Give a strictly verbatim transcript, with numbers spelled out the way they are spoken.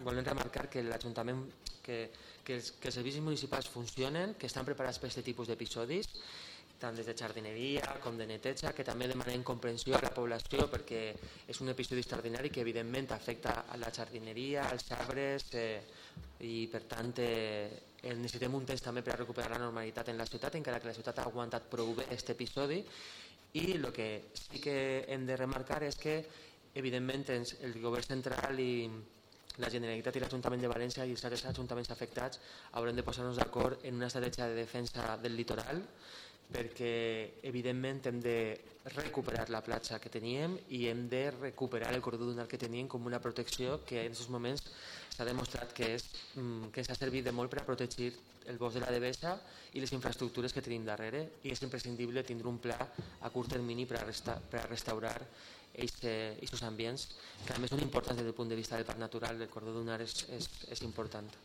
volem remarcar que l'Ajuntament, que, que, els, que els servicis municipals funcionen, que estan preparats per aquest tipus d'episodis, tant des de jardineria com de neteja, que també demanem comprensió a la població perquè és un episodi extraordinari que evidentment afecta a la jardineria, als arbres, eh, i per tant eh, necessitem un temps també per a recuperar la normalitat en la ciutat, encara que la ciutat ha aguantat prou bé aquest episodi. I el que sí que hem de remarcar és que evidentment el govern central i la Generalitat i l'Ajuntament de València i els altres ajuntaments afectats haurem de posar-nos d'acord en una estratègia de defensa del litoral, perquè evidentment hem de recuperar la platja que teníem i hem de recuperar el corredor dunar que teníem com una protecció que en aquests moments s'ha demostrat que, és, que ens ha servit de molt per a protegir el bosc de la Devesa i les infraestructures que tenim darrere, i és imprescindible tindre un pla a curt termini per a, resta, per a restaurar aquests ambients que a més són importants des del punt de vista del parc natural. El corredor dunar és, és, és important.